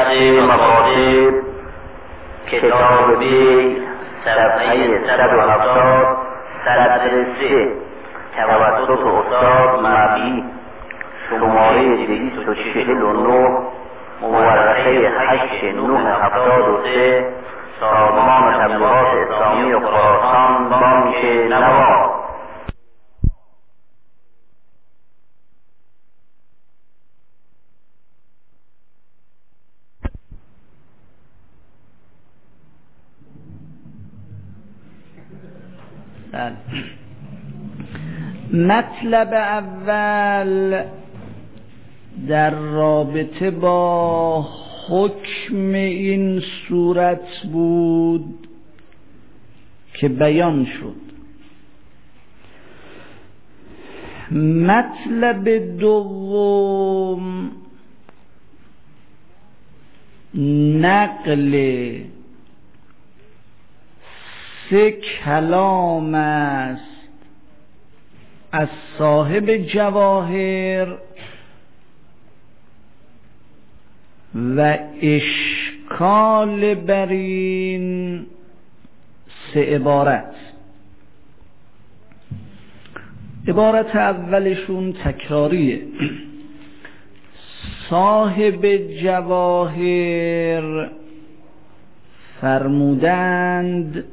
شرح مقاصد کتاب بی صفحه 170 صدر 3 توسط استاد مبی شماره 249 مورخه 8/9/73 سازمان تبلیغات اسلامی خراسان بانک نوار. مطلب اول در رابطه با حکم این صورت بود که بیان شد. مطلب دوم نقل 3 کلام است از صاحب جواهر و اشکال بر این 3 عبارت. عبارت اولشون تکراریه. صاحب جواهر فرمودند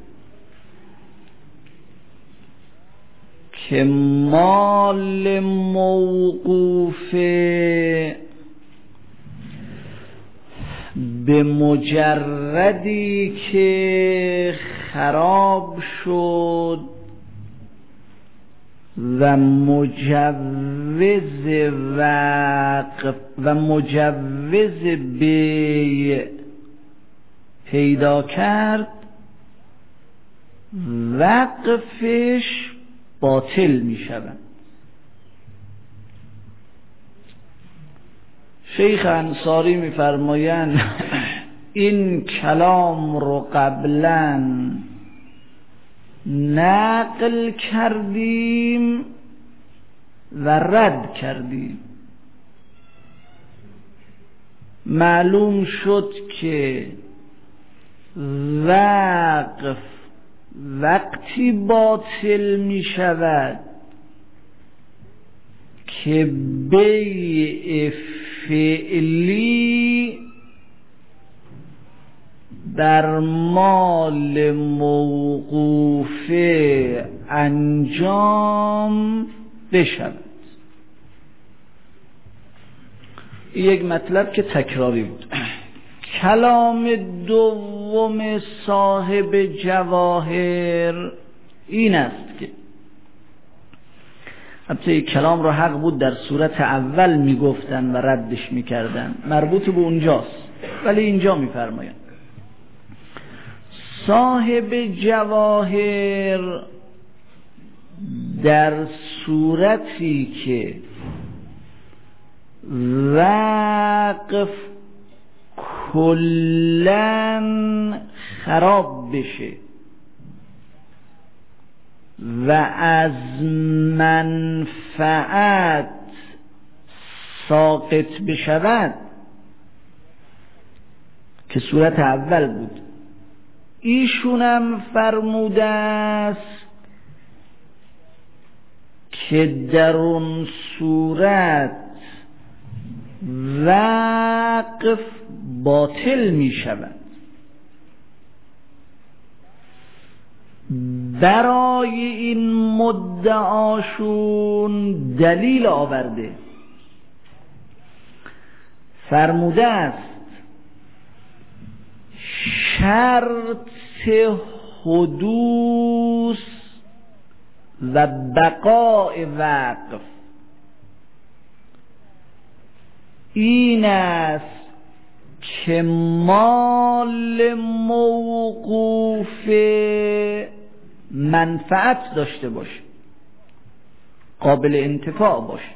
که مال موقوفه به مجردی که خراب شد و مجوز وقف و مجوز بیع پیدا کرد وقفش باطل می شود. شیخ انصاری می فرمایند این کلام رو قبلا نقل کردیم و رد کردیم. معلوم شد که وقف وقتی باطل می شود که بیع فعلی در مال موقوفه انجام بشود. یک مطلب که تکراری بود. کلام دوم صاحب جواهر این است که البته این کلام رو حق بود در صورت اول میگفتن و ردش میکردن، مربوط به اونجاست، ولی اینجا میفرماین صاحب جواهر در صورتی که وقف کلن خراب بشه و از منفعت ساقط بشود که صورت اول بود، ایشونم فرموده است که در اون صورت وقف باطل می شود. برای این مدعاشون دلیل آورده، فرموده است شرط حدوث و بقاء وقف این است که مال موقوف منفعت داشته باشه، قابل انتفاع باشه.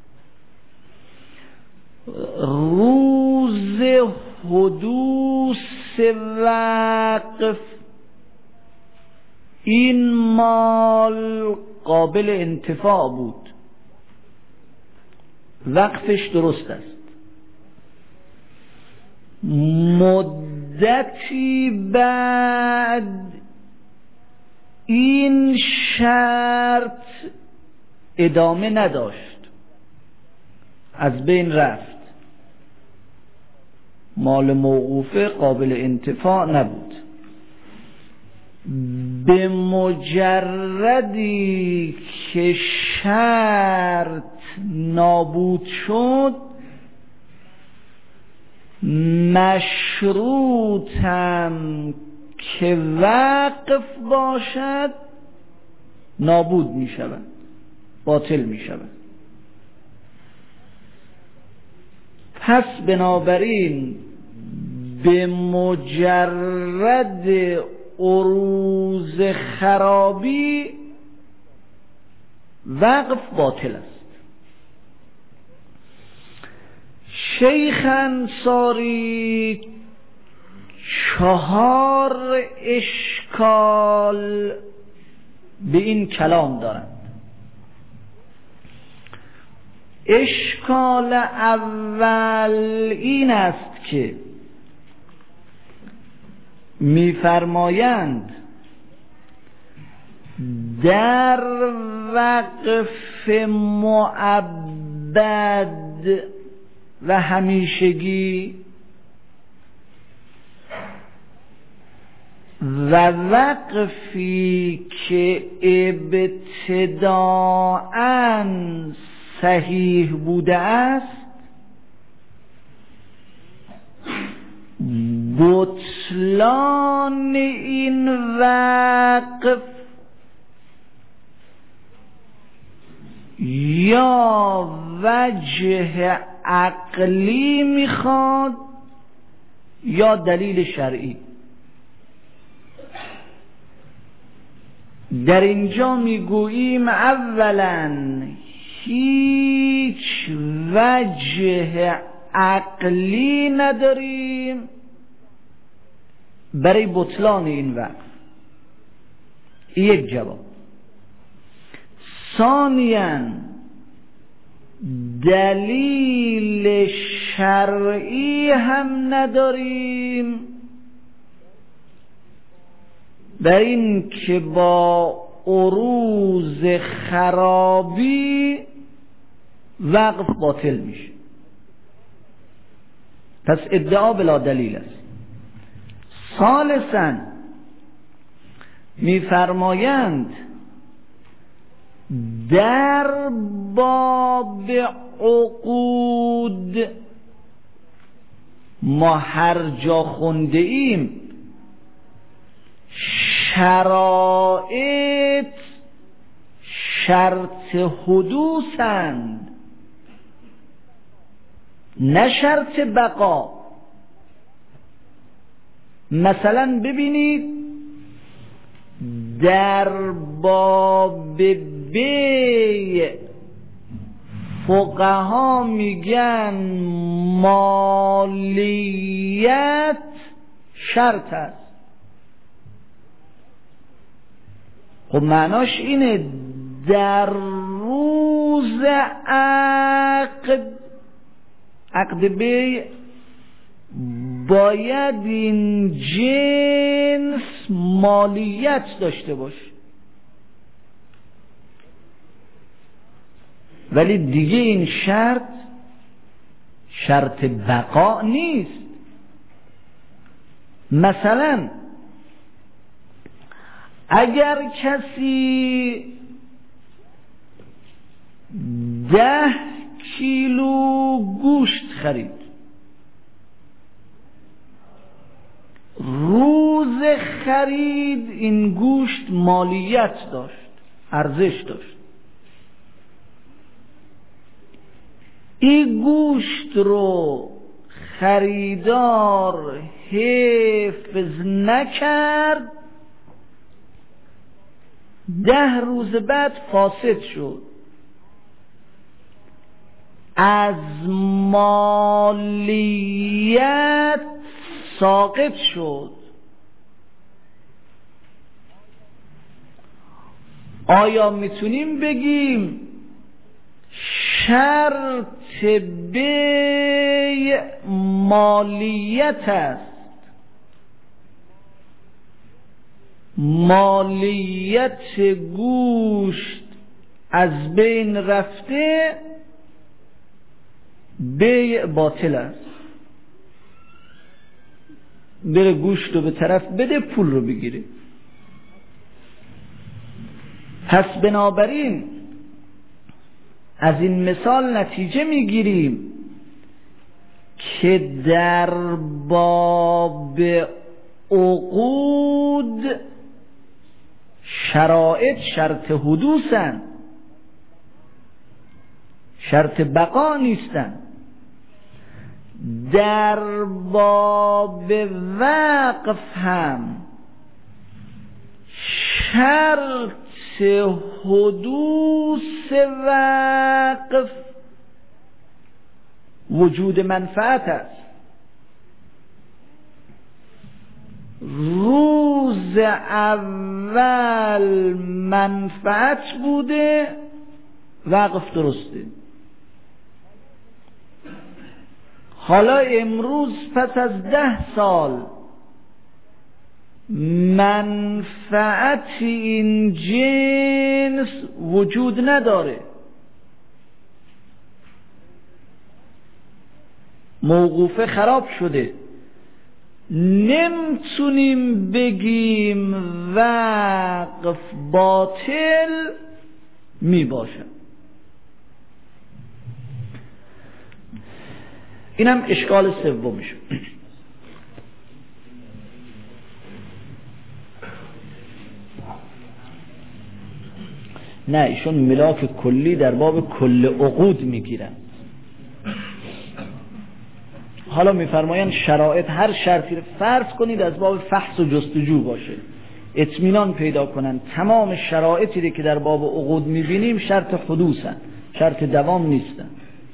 روز حدوث وقف این مال قابل انتفاع بود، وقفش درست است. مدتی بعد این شرط ادامه نداشت، از بین رفت، مال موقوفه قابل انتفاع نبود. به مجردی که شرط نابود شد مشروطم که وقف باشد نابود می شود، باطل می شود. پس بنابراین به مجرد عروض خرابی وقف باطل است. شیخ انصاری 4 اشکال به این کلام دارند. اشکال اول این است که می‌فرمایند در وقف مؤبد و همیشگی و وقفی که ابتداءً صحیح بوده است بطلان این وقف یا وجه عقلی میخواد یا دلیل شرعی. در اینجا میگوییم اولا هیچ وجه عقلی نداریم برای بطلان این وقف. یک جواب. ثانیاً دلیل شرعی هم نداریم بر این که با عروض خرابی وقف باطل میشه. پس ادعا بلا دلیل است. ثالثاً میفرمایند در باب عقود ما هر جا خونده ایم شرایط شرط حدوثند نه شرط بقا. مثلا ببینید در باب بیع فقها میگن مالیت شرط است. خب معناش اینه در روز عقد بیع باید این جنس مالیت داشته باشه، ولی دیگه این شرط بقا نیست. مثلا اگر کسی 10 کیلو گوشت خرید، روز خرید این گوشت مالیت داشت، ارزش داشت. این گوشت رو خریدار حفظ نکرد، 10 روز بعد فاسد شد، از مالیت ساقط شد. آیا میتونیم بگیم شرط بیع مالیت است، مالیت گوشت از بین رفته، بیع باطل است. بره گوشت رو به طرف بده، پول رو بگیره. پس بنابراین از این مثال نتیجه میگیریم که در باب عقود شرایط شرط حدوثن، شرط بقا نیستن. در باب وقف هم شرط حدوث وقف وجود منفعت است. روز اول منفعت بوده، وقف درسته. حالا امروز پس از 10 سال منفعت این جنس وجود نداره، موقوفه خراب شده، نمیتونیم بگیم وقف باطل می باشد. اینم اشکال سومشه. نه، ایشون ملاک کلی در باب کل عقود میگیرن. حالا میفرمایند شرایط هر شرطی فرض کنید از باب فحص و جستجو باشه، اطمینان پیدا کنن تمام شرایطی که در باب عقود میبینیم شرط حدوثن، شرط دوام نیستن.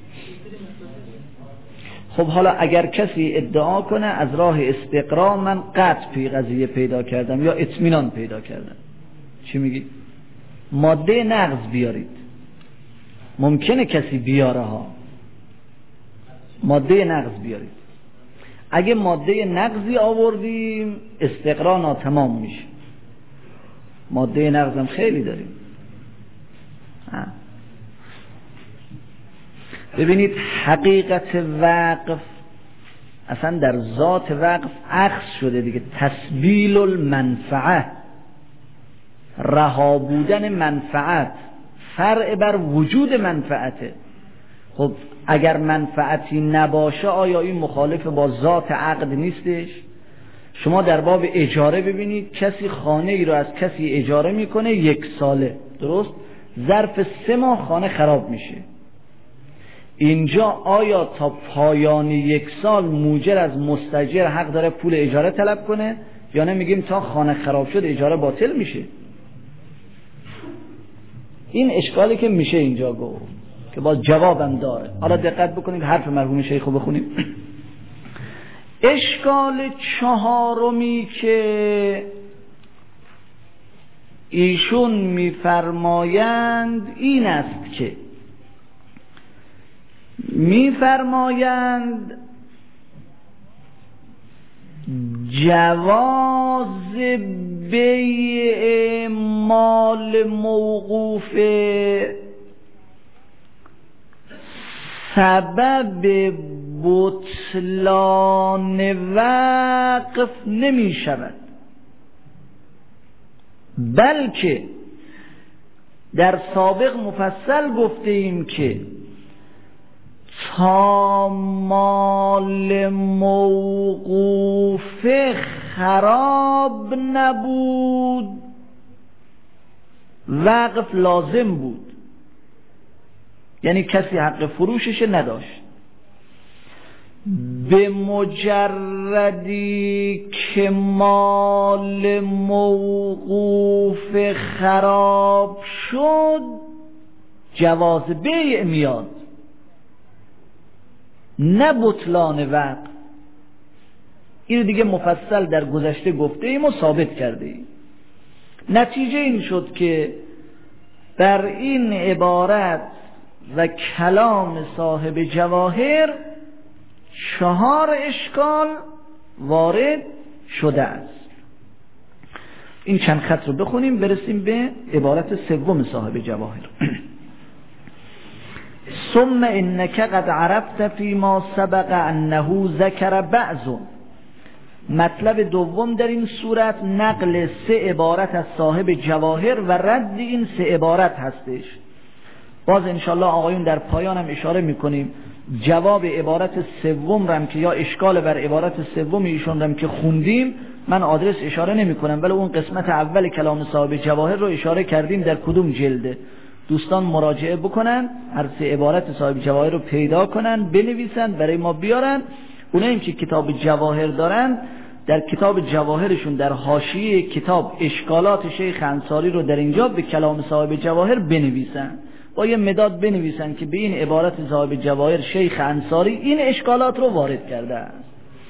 خب حالا اگر کسی ادعا کنه از راه استقرا من قطع قضیه پیدا کردم یا اطمینان پیدا کردم، چی میگی؟ ماده نقض بیارید. ممکنه کسی بیاره ها، ماده نقض بیارید. اگه ماده نقضی آوردیم استقرا ناتمام میشه. ماده نقض هم خیلی داریم. ببینید حقیقت وقف اصلا در ذات وقف اخذ شده دیگه، تسبیل المنفعه، رها بودن منفعت، فرع بر وجود منفعته. خب اگر منفعتی نباشه آیا این مخالف با ذات عقد نیستش؟ شما در باب اجاره ببینید کسی خانه ای رو از کسی اجاره میکنه 1 ساله، درست؟ ظرف 3 ماه خانه خراب میشه. اینجا آیا تا پایان 1 سال موجر از مستاجر حق داره پول اجاره طلب کنه یا نه میگیم تا خانه خراب شد اجاره باطل میشه؟ این اشکالی که میشه اینجا گفت که باز جوابم داره. حالا دقت بکنید حرف مرحوم شیخ رو بخونیم. اشکال 4 که ایشون میفرمایند این است که میفرمایند جواز بیع مال موقوف سبب بطلان وقف نمی شود، بلکه در سابق مفصل گفته ایم که تا مال موقوف خراب نبود وقف لازم بود، یعنی کسی حق فروشش نداشت. به مجردی که مال موقوف خراب شد جواز بیع میاد، نه بطلان وقف. این دیگه مفصل در گذشته گفته ایم و ثابت کرده ایم. نتیجه این شد که بر این عبارت و کلام صاحب جواهر 4 اشکال وارد شده است. این چند خط رو بخونیم برسیم به عبارت سوم صاحب جواهر. ثم انک قد عرفت فیما سبق انه ذکر بعض. مطلب دوم در این صورت نقل 3 عبارت از صاحب جواهر و رد این 3 عبارت هستش. باز انشالله آقایون در پایان هم اشاره میکنیم جواب عبارت سوم رم که یا اشکال بر عبارت سوم ایشون رم که خوندیم من آدرس اشاره نمی کنم، ولی اون قسمت اول کلام صاحب جواهر رو اشاره کردیم در کدوم جلده. دوستان مراجعه بکنن، هر 3 عبارت صاحب جواهر رو پیدا کنن، بنویسن، برای ما بیارن. اونایی که کتاب جواهر دارن در کتاب جواهرشون در حاشیه کتاب اشکالات شیخ انصاری رو در اینجا به کلام صاحب جواهر بنویسن، با یه مداد بنویسن که به این عبارت صاحب جواهر شیخ انصاری این اشکالات رو وارد کرده است.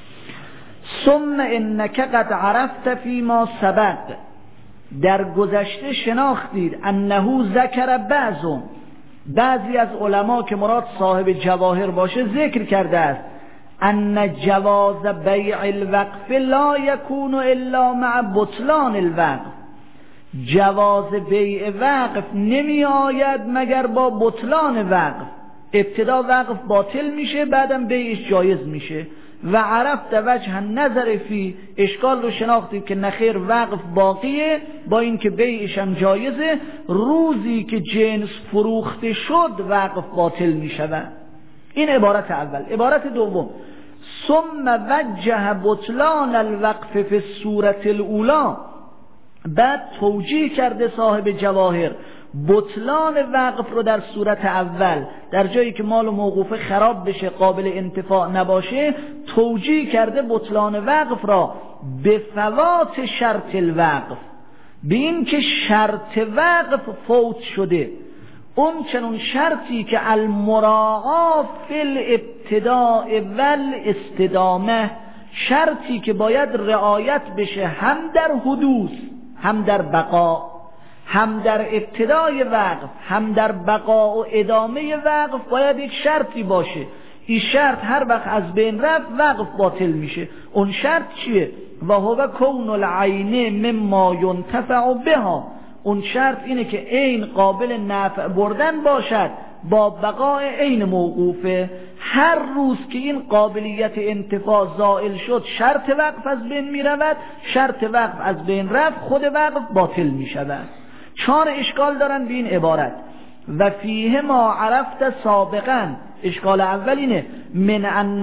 ثم انک قد عرفت فیما سبق، در گذشته شناختید انه ذکر بعضی از علما که مراد صاحب جواهر باشه ذکر کرده است ان جواز بیع الوقف لا یکون الا مع بطلان الوقف، جواز بیع وقف نمی آید مگر با بطلان وقف. ابتدا وقف باطل میشه بعدم بیعش جایز میشه. و عرفت وجه نظر فی، اشکال رو شناختید که نخیر وقف باقیه با اینکه بیعش هم جایزه، روزی که جنس فروخته شد وقف باطل میشود. این عبارت اول. عبارت دوم ثم وجه بطلان الوقف فی الصورة الاولی، بعد توجیه کرده صاحب جواهر بطلان وقف رو در صورت اول، در جایی که مال و موقوفه خراب بشه قابل انتفاع نباشه، توجیه کرده بطلان وقف را به فوات شرط الوقف، به این که شرط وقف فوت شده. اون چنون شرطی که المراعا فی الابتداء والاستدامه، شرطی که باید رعایت بشه هم در حدوث هم در بقا، هم در ابتدای وقف هم در بقا و ادامه وقف باید یک شرطی باشه. این شرط هر وقت از بین رفت وقف باطل میشه. اون شرط چیه؟ و هو کون العین مما ینتفع بها، اون شرط اینه که عین قابل نفع بردن باشد با بقای عین موقوفه. هر روز که این قابلیت انتفاع زائل شد شرط وقف از بین می رود، شرط وقف از بین رفت خود وقف باطل می شود. 4 اشکال دارن به این عبارت. و فیه ما عرفت سابقا، اشکال اول اینه من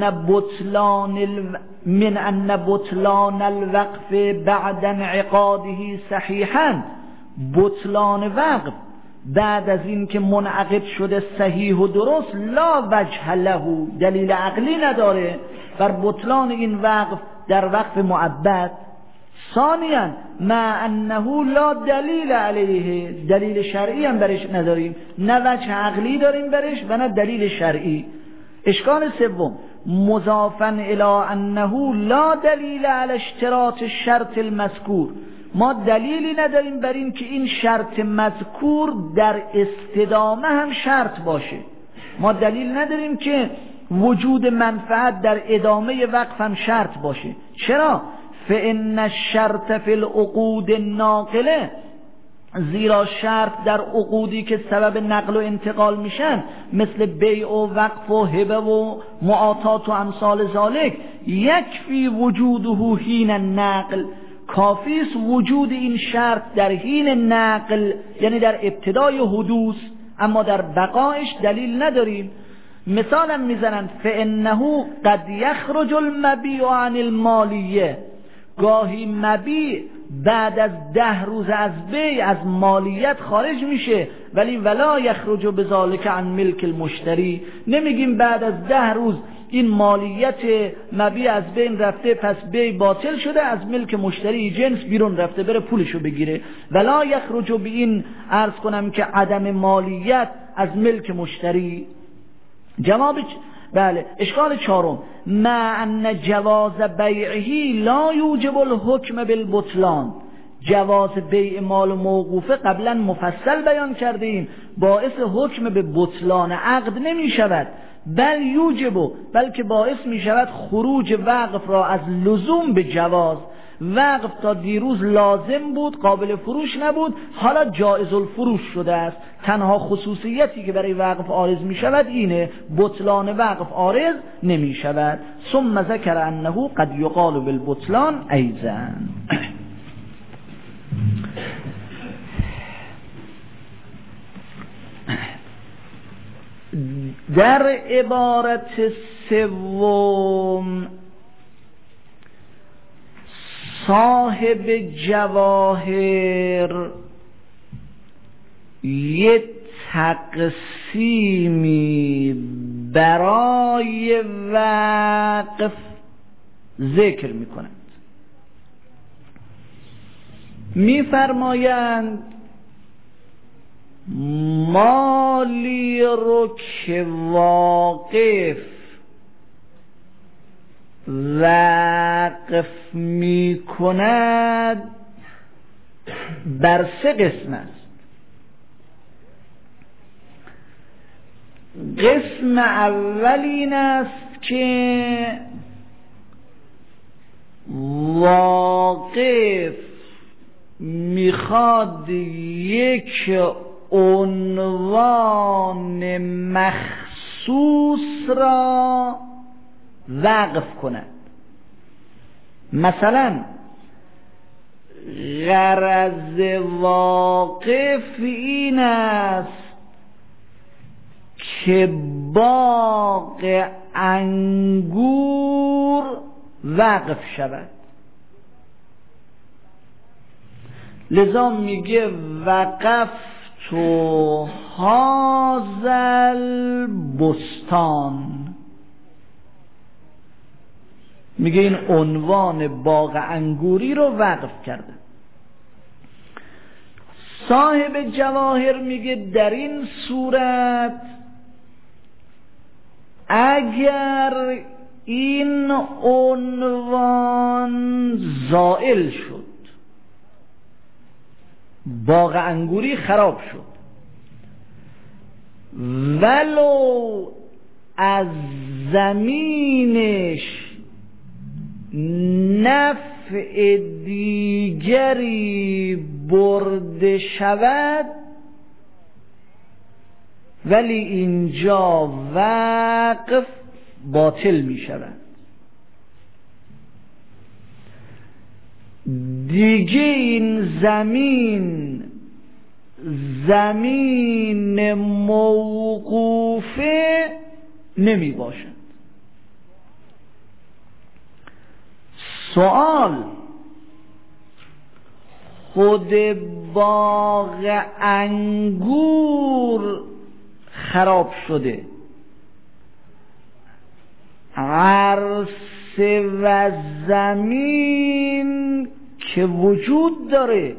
ان بطلان الوقف بعد انعقاده صحیحا، بطلان وقف بعد از این که منعقد شده صحیح و درست، لا وجه له، دلیل عقلی نداره بر بطلان این وقف در وقف معبد. ثانیاً مع انه لا دلیل علیه، دلیل شرعی هم برش نداریم، نه وجه عقلی داریم برش و نه دلیل شرعی. اشکال سوم مضافاً الی انه لا دلیل علی اشتراط الشرط المذکور، ما دلیلی نداریم بر این که این شرط مذکور در استدامه هم شرط باشه. ما دلیل نداریم که وجود منفعت در ادامه وقف هم شرط باشه. چرا؟ فإن الشرط فی العقود الناقله، زیرا شرط در عقودی که سبب نقل و انتقال میشن مثل بیع و وقف و هبه و معاطات و امثال ذالک، یکفی وجوده حین النقل، کافی است وجود این شرط در حین نقل، یعنی در ابتدای حدوث، اما در بقایش دلیل نداریم. مثالا میزنن فإنه قد یخرج المبیع عن المالیه، گاهی مبیع بعد از 10 روز از بیع از مالیت خارج میشه، ولی ولا یخرج بذالک عن ملک المشتری، نمیگیم بعد از 10 روز این مالیت مبیع از بین رفته پس بیع باطل شده، از ملک مشتری جنس بیرون رفته بره پولشو بگیره. ولا یخرج به این عرض کنم که عدم مالیت از ملک مشتری. جواب بله. اشکال چهارم مع ان جواز بیعه لا یوجب الحکم بالبطلان، جواز بیع مال موقوفه قبلا مفصل بیان کردیم، باعث حکم به بطلان عقد نمی شود، بل یوجب، بلکه باعث می شود خروج وقف را از لزوم به جواز. وقف تا دیروز لازم بود، قابل فروش نبود، حالا جایز الفروش شده است. تنها خصوصیتی که برای وقف عارض می شود اینه، بطلان وقف عارض نمی شود. ثم ذکر انه قد یقال بالبطلان ایضا. در عبارت سوم صاحب جواهر یک تقسیمی برای وقف ذکر می کنند. می فرمایند مالی رو که واقف وقف می کند بر سه قسم است. قسم اول این است که واقف میخواد یک عنوان مخصوص را وقف کند. مثلا غرض واقف این است که باغ انگور وقف شود، لذا میگه وقفت هذا البستان، میگه این عنوان باغ انگوری رو وقف کرده. صاحب جواهر میگه در این صورت اگر این عنوان زائل شد، باغ انگوری خراب شد، ولو از زمینش نفع دیگری برده شود، ولی اینجا وقف باطل می شود. دیگه این زمین موقوفه نمی باشد. سوال، خود باغ انگور خراب شده، عرصه و زمین که وجود داره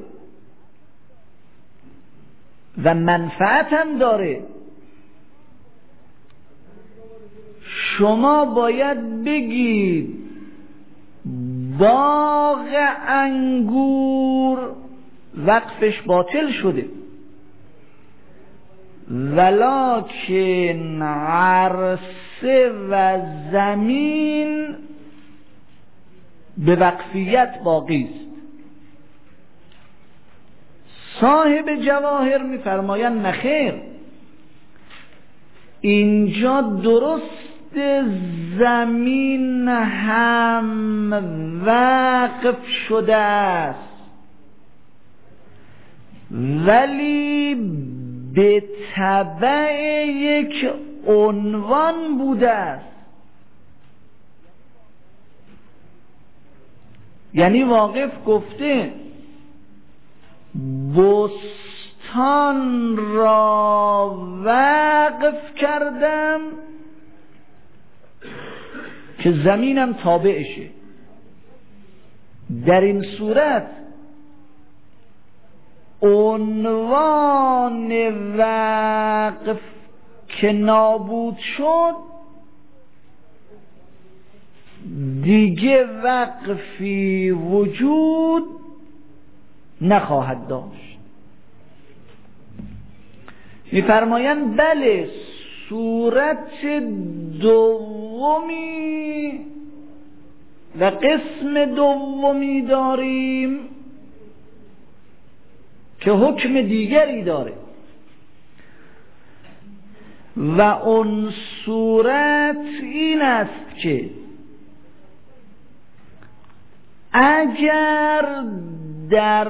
و منفعت هم داره، شما باید بگید باغ انگور وقفش باطل شده، ولکن عرصه و زمین به وقفیت باقی است. صاحب جواهر می‌فرمایند نخیر، اینجا درست زمین هم وقف شده است، ولی به تبع یک عنوان بوده است. یعنی واقف گفته بستان را وقف کردم که زمینم تابعشه. در این صورت عنوان وقف که نابود شد، دیگه وقفی وجود نخواهد داشت. میفرمایند بله صورت دومی و قسم دومی داریم که حکم دیگری داره و اون صورت این است که اگر در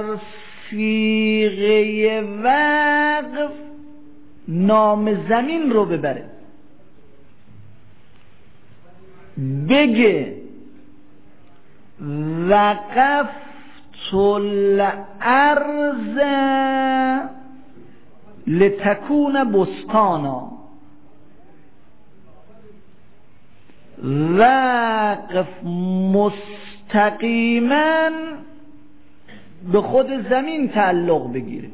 صیغه وقف نام زمین رو ببره بگه وقفت الارض لتکون بستانا، وقف مستقیما به خود زمین تعلق بگیره.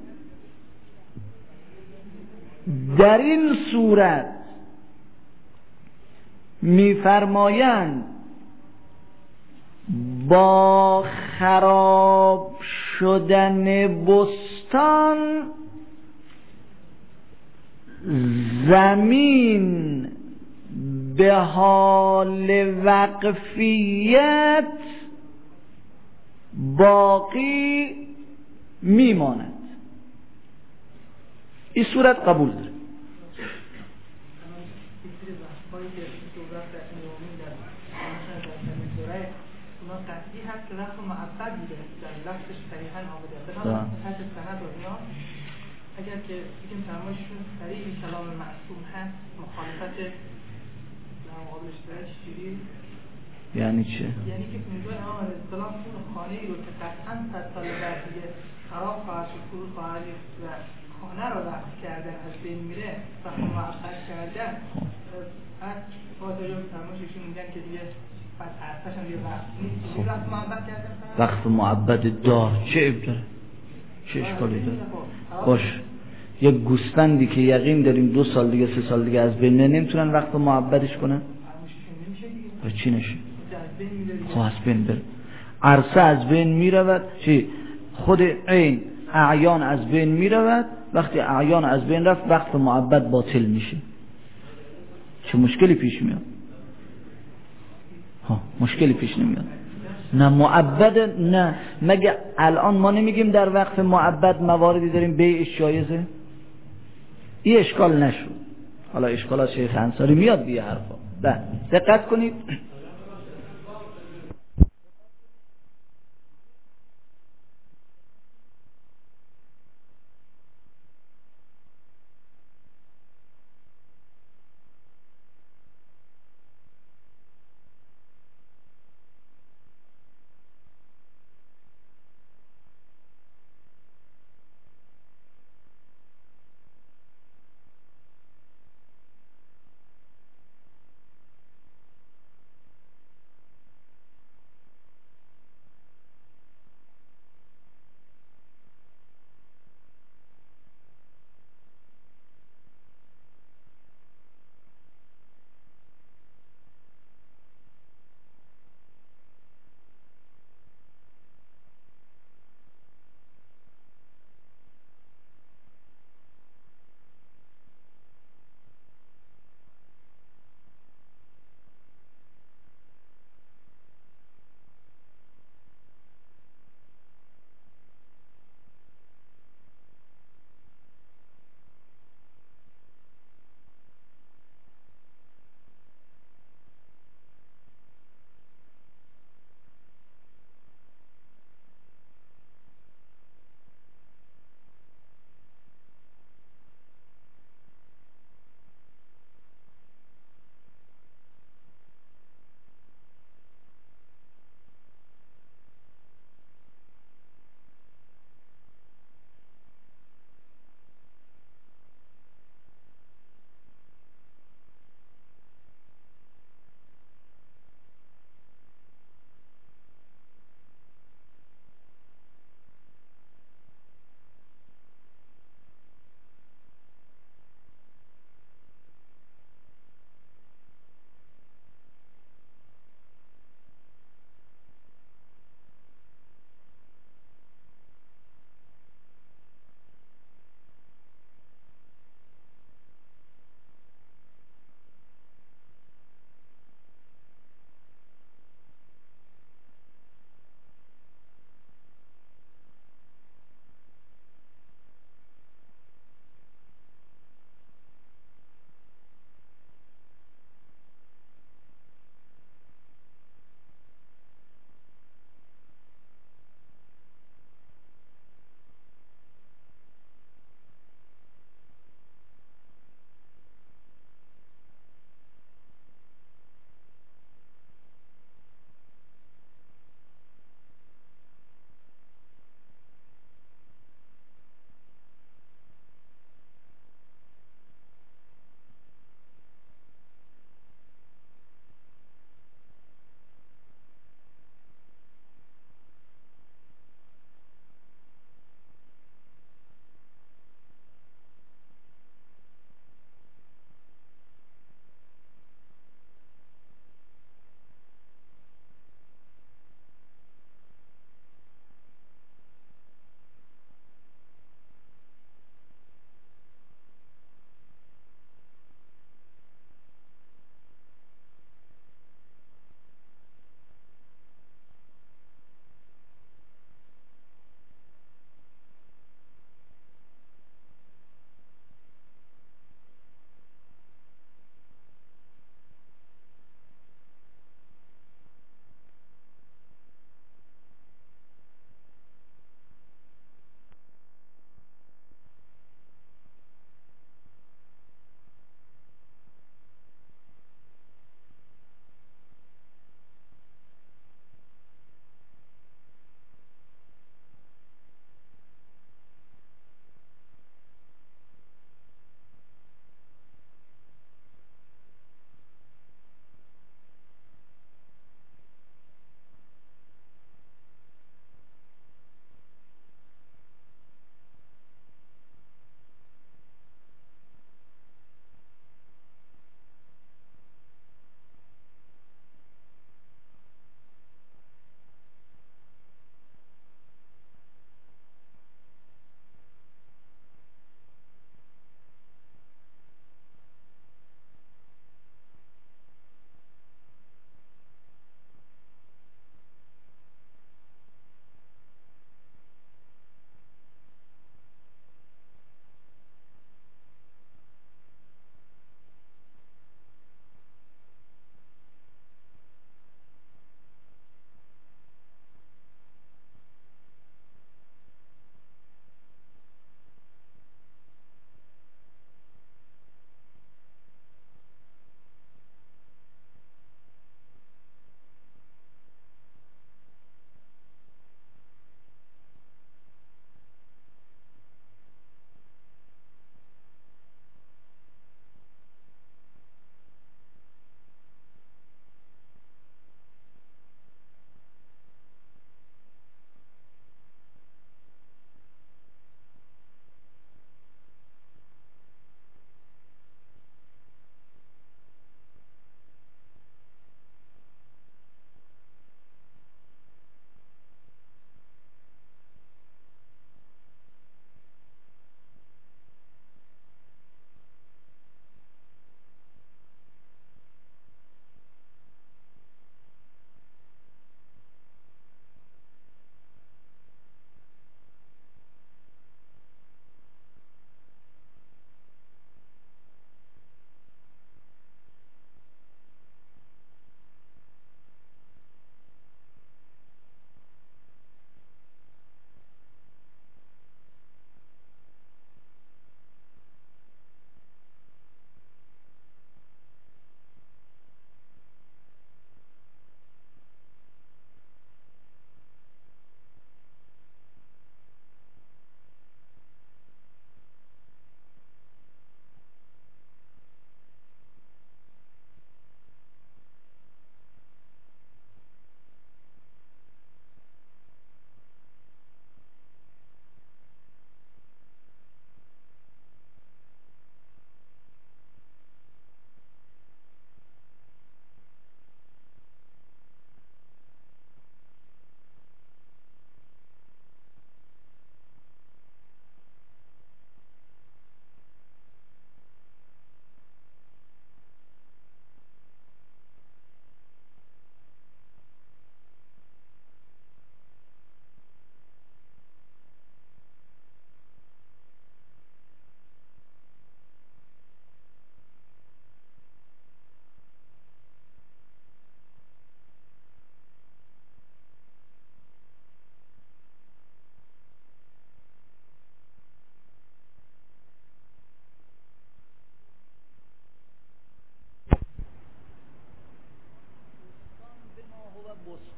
در این صورت میفرمایند با خراب شدن بستان زمین به حال وقفیت باقی میماند. این صورت قبول داره. قطعی هست که رفت معبد بوده در لفظش صریحا آمده. بنابراین حد سند و اینا اگر که بگیم فرمایششون صریح این کلام معصوم هست مخالفت در مقابلش داره چجوری؟ یعنی چه؟ یعنی که میگن اصطلاح اون خانه ای رو که قطعا 100 سال بعد دیگه خراب خواهد شد فرو خواهد ریخت و خانه رو وقف کردن از بین میره و معبد کردن بعد فاضل فرمایششون میگن که دیگه وقف معبد دار چه عیب داره؟ چه اشکالی داره؟ باش یک گوسفندی که یقین داریم 2 سال دیگه 3 سال دیگه از بین نمیتونن وقف معبدش کنن؟ و چی نشه؟ خب از بین بره. عرصه از بین میرود، چی؟ خود عین اعیان از بین میرود. وقتی اعیان از بین رفت وقف معبد باطل میشه. چه مشکلی پیش میاد؟ مشکلی پیش نمیاد. نه معبد، نه مگه الان ما نمیگیم در وقف معبد مواردی داریم بیعش جایزه؟ این اشکال نشد. حالا اشکالات شیخ انصاری میاد دیگه حرفا. دقت کنید.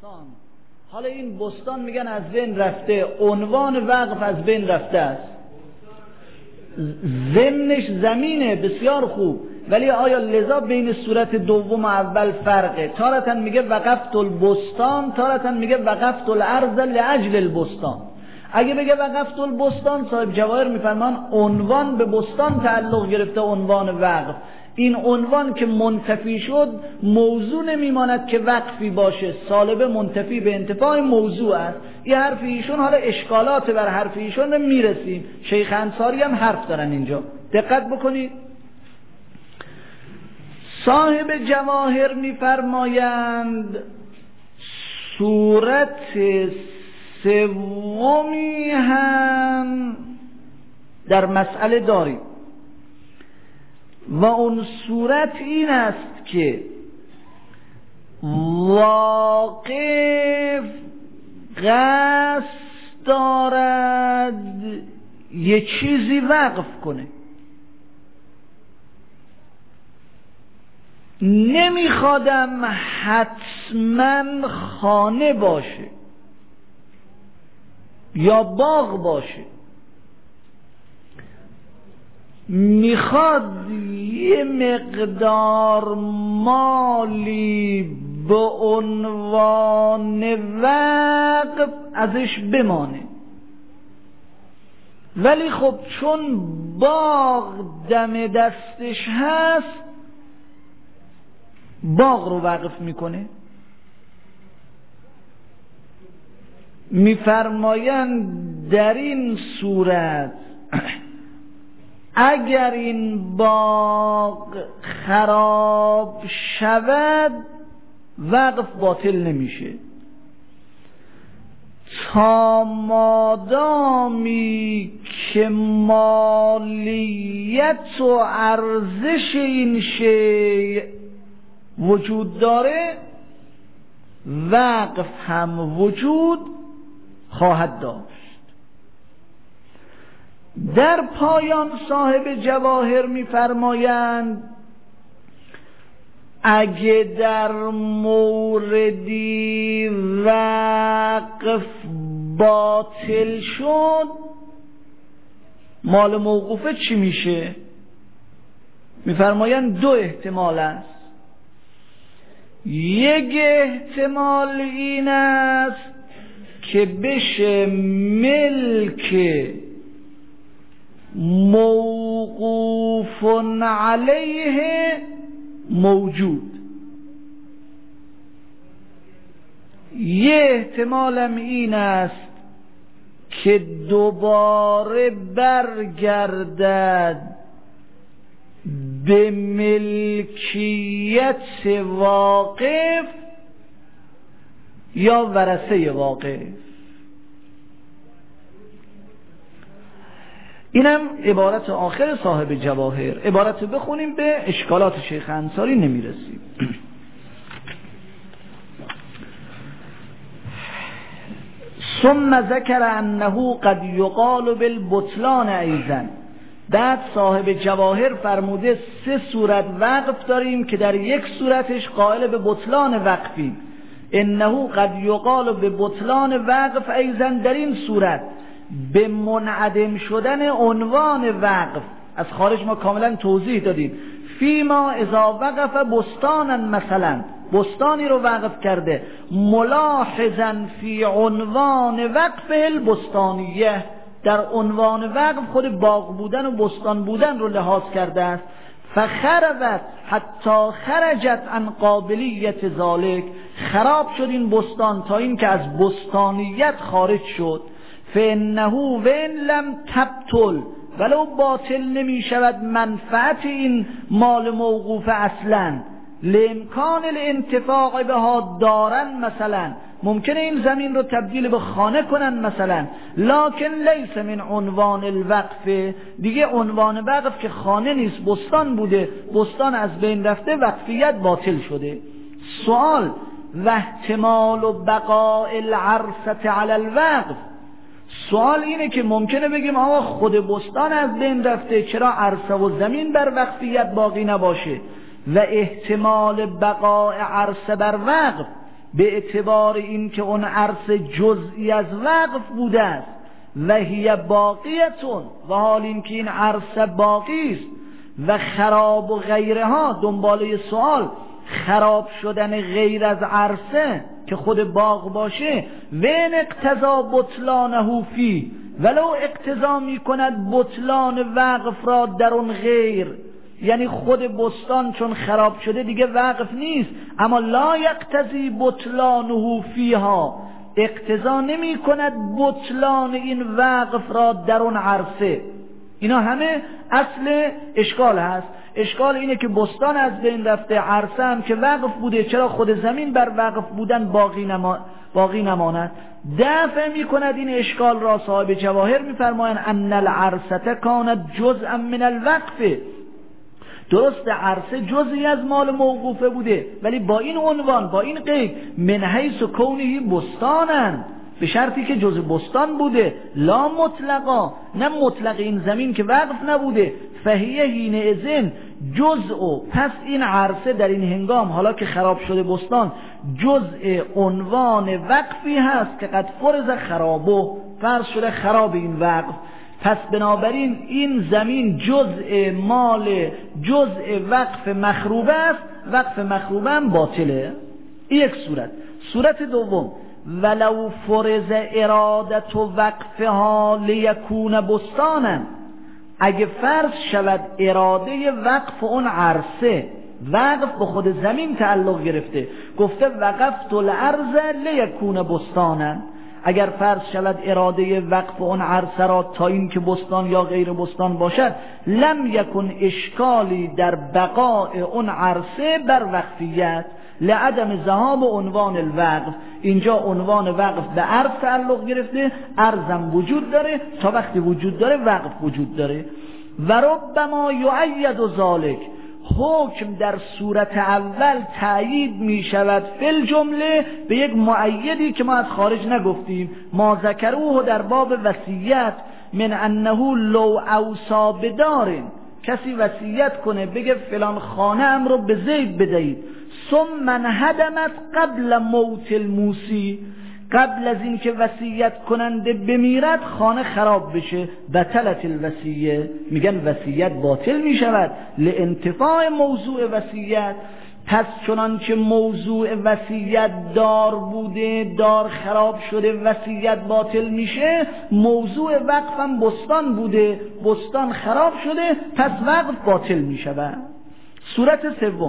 بستان. حالا این بستان میگن از بین رفته، عنوان وقف از بین رفته است، ضمنش زمینه، بسیار خوب، ولی آیا لذا بین صورت دوم و اول فرقه؟ تارتا میگه وقفت البستان، تارتا میگه وقفت الارض لاجل البستان. اگه بگه وقفت البستان، صاحب جواهر میفرمان عنوان به بستان تعلق گرفته، عنوان وقف. این عنوان که منتفی شد موضوع نمیماند که وقفی باشه، سالبه منتفی به انتفاع موضوع است. این حرف ایشون، حالا اشکالات بر حرف ایشون رو میرسیم. شیخ انصاری هم حرف دارن اینجا، دقت بکنید. صاحب جواهر میفرمایند صورت سومی هم در مسئله داریم و اون صورت این است که واقف قصد دارد یه چیزی وقف کنه، نمیخوادم حتما خانه باشه یا باغ باشه، میخواد یه مقدار مالی به عنوان وقف ازش بمانه، ولی خب چون باغ دم دستش هست باغ رو وقف میکنه. میفرمایند در این صورت اگر این باغ خراب شود وقف باطل نمیشه، تا مادامی که مالیت و ارزش این شیء وجود داره وقف هم وجود خواهد داشت. در پایان صاحب جواهر می‌فرمایند اگه در موردی وقف باطل شد مال موقوفه چی میشه؟ می‌فرمایند دو احتمال است. یک احتمال این است که بشه ملک موقوف علیه موجود، یه احتمالم این است که دوباره برگردد به ملکیت واقف یا ورثه واقف. اینم عبارت آخر صاحب جواهر. عبارت بخونیم به اشکالات شیخ انصاری نمیرسیم. ثم ذکر انه قد یقال بالبطلان ایضا. بعد صاحب جواهر فرموده سه صورت وقف داریم که در یک صورتش قائل به بطلان وقفیم. انه قد یقال به بطلان وقف ایضا، در این صورت به منعدم شدن عنوان وقف از خارج ما کاملا توضیح دادیم. فیما اذا وقف بستانا، مثلا بستانی رو وقف کرده، ملاحظا فی عنوان وقف البستانیه، در عنوان وقف خود باغ بودن و بستان بودن رو لحاظ کرده است. فخربت حتی خرجت عن قابلیت ذالک، خراب شد این بستان تا این که از بستانیت خارج شد. فانه وان لم تبطل، ولو باطل نمی شود منفعت این مال موقوف اصلا، لامکان الانتفاع بها دارن، مثلا ممکنه این زمین رو تبدیل به خانه کنن مثلا، لکن لیس من عنوان الوقف، دیگه عنوان وقف که خانه نیست بستان بوده، بستان از بین رفته، وقفیت باطل شده. سوال و احتمال و بقاء العرصه علی الوقف، سوال اینه که ممکنه بگیم آقا خود بستان از بین رفته، چرا عرصه و زمین بر وقفیت باقی نباشه؟ و احتمال بقاء عرصه بر وقف به اعتبار این که اون عرصه جزئی از وقف بوده است و هی باقیتون، و حال این که این عرصه باقی است و خراب و غیرها، دنباله سوال خراب شدن غیر از عرصه که خود باغ باشه، وین اقتضا بطلانه فی، ولو اقتضا می کند بطلان وقف را در اون غیر، یعنی خود بستان چون خراب شده دیگه وقف نیست، اما لا یقتضی بطلانه فیها، اقتضا نمی کند بطلان این وقف را در اون عرصه. اینا همه اصل اشکال هست. اشکال اینه که بستان از بین رفته، عرصه هم که وقف بوده، چرا خود زمین بر وقف بودن باقی نماند؟ دفع می کند این اشکال را صاحب جواهر میفرمایند ان العرصه کانت جزءا من الوقف، درست عرصه جزئی از مال موقوفه بوده، ولی با این عنوان، با این قید، من حیث کونه بستانن، به شرطی که جزء بستان بوده، لا مطلقا، نه مطلق این زمین که وقف نبوده، فهیه حین اذن جزء، پس این عرصه در این هنگام حالا که خراب شده بستان جزء عنوان وقفی هست که قد فرض خرابه، فرض شده خراب این وقف، پس بنابراین این زمین جزء مال، جزء وقف مخروبه است، وقف مخروبه هم باطله. این یک صورت. صورت دوم، ولو فرض ارادت و وقفها لیکون بستانا، اگه فرض شود اراده وقف اون عرصه، وقف به خود زمین تعلق گرفته، گفته وقفت الارض لیکون بستانا، اگر فرض شود اراده وقف اون عرصه را تا این که بستان یا غیر بستان باشد، لم یکن اشکالی در بقاء اون عرصه بر وقفیت، لعدم ذهاب عنوان الوقف. اینجا عنوان وقف به عرض تعلق گرفته، عرضم وجود داره، تا وقتی وجود داره وقف وجود داره. و ربما یؤید ذلک، حکم در صورت اول تأیید می شود فل جمله به یک مؤیدی که ما از خارج نگفتیم، ما ذکروه در باب وصیت، من انه لو اوصا بدارن، کسی وصیت کنه بگه فلان خانه ام رو به زید بدهید، ثم انهدمت قبل موت الموسی، قبل از این که وصیت کننده بمیرد خانه خراب بشه، بطلت الوصیه، میگن وصیت باطل میشود لانتفاع موضوع وصیت. پس چنانچه موضوع وصیت دار بوده، دار خراب شده، وصیت باطل میشه، موضوع وقفم بستان بوده، بستان خراب شده، پس وقف باطل میشود. صورت سوم،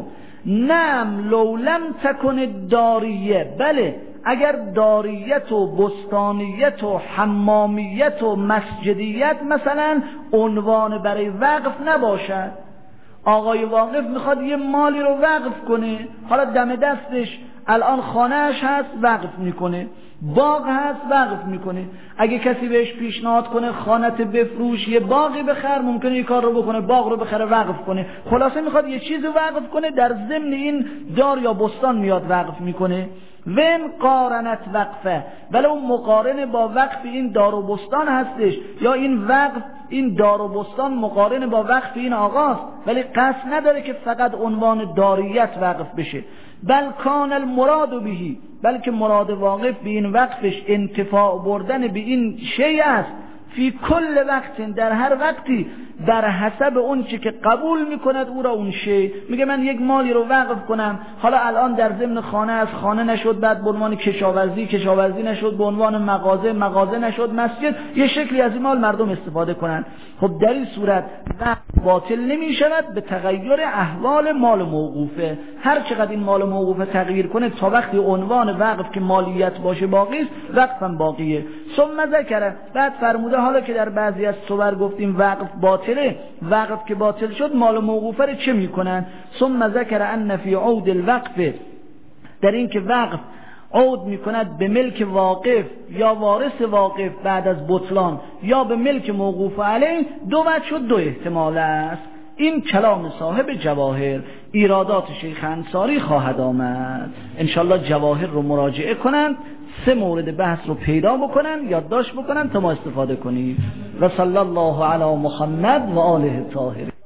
نعم لو لم تکن داریه، بله اگر داریت و بستانیت و حمامیت و مسجدیت مثلا عنوان برای وقف نباشد، آقای واقف میخواد یه مالی رو وقف کنه، حالا دم دستش الان خانهش هست وقف میکنه، باغ هست وقف میکنه، اگه کسی بهش پیشنهاد کنه خانت بفروش یه باغی بخر، ممکنه یه کار رو بکنه، باغ رو بخره وقف کنه، خلاصه میخواد یه چیزی وقف کنه، در ضمن این دار یا بستان میاد وقف میکنه. ون قارنت وقفه، ولی اون مقارن با وقف این دار و بستان هستش، یا این وقف، این دار و بستان مقارن با وقف این آقاست، ولی قصد نداره که فقط عنوان داریت وقف بشه، بل کان المراد بهی، بلکه مراد واقف به این وقفش انتفاع بردن به این شیء است، فی کل وقت، در هر وقتی در حسب اون چی که قبول میکند او را اون شی. میگه من یک مالی رو وقف کنم، حالا الان در ضمن خانه از خانه نشد، بعد به عنوان کشاورزی نشد، به عنوان مغازه نشد، مسجد، یه شکلی از این مال مردم استفاده کنن. خب در این صورت وقف باطل نمی شود به تغییر احوال مال موقوفه، هر چقدر این مال موقوفه تغییر کنه تا وقتی عنوان وقف که مالیت باشه باقی است، وقفم باقیه. ثم ذکر، بعد فرموده حالا که در بعضی از صور گفتیم وقف باطله، وقف که باطل شد مال موقوفه رو چه میکنن؟ ثم ذکر ان فی عود الوقف، در این که وقف عود میکند به ملک واقف یا وارث واقف بعد از بطلان، یا به ملک موقوف علیه، دو وجه شد، دو احتمال است. این کلام صاحب جواهر، ایرادات شیخ انصاری خواهد آمد. انشالله جواهر رو مراجعه کنند، 3 مورد بحث رو پیدا بکنن، یادداشت بکنن تا ما استفاده کنیم. و صلی الله علی محمد و آله الطاهرین.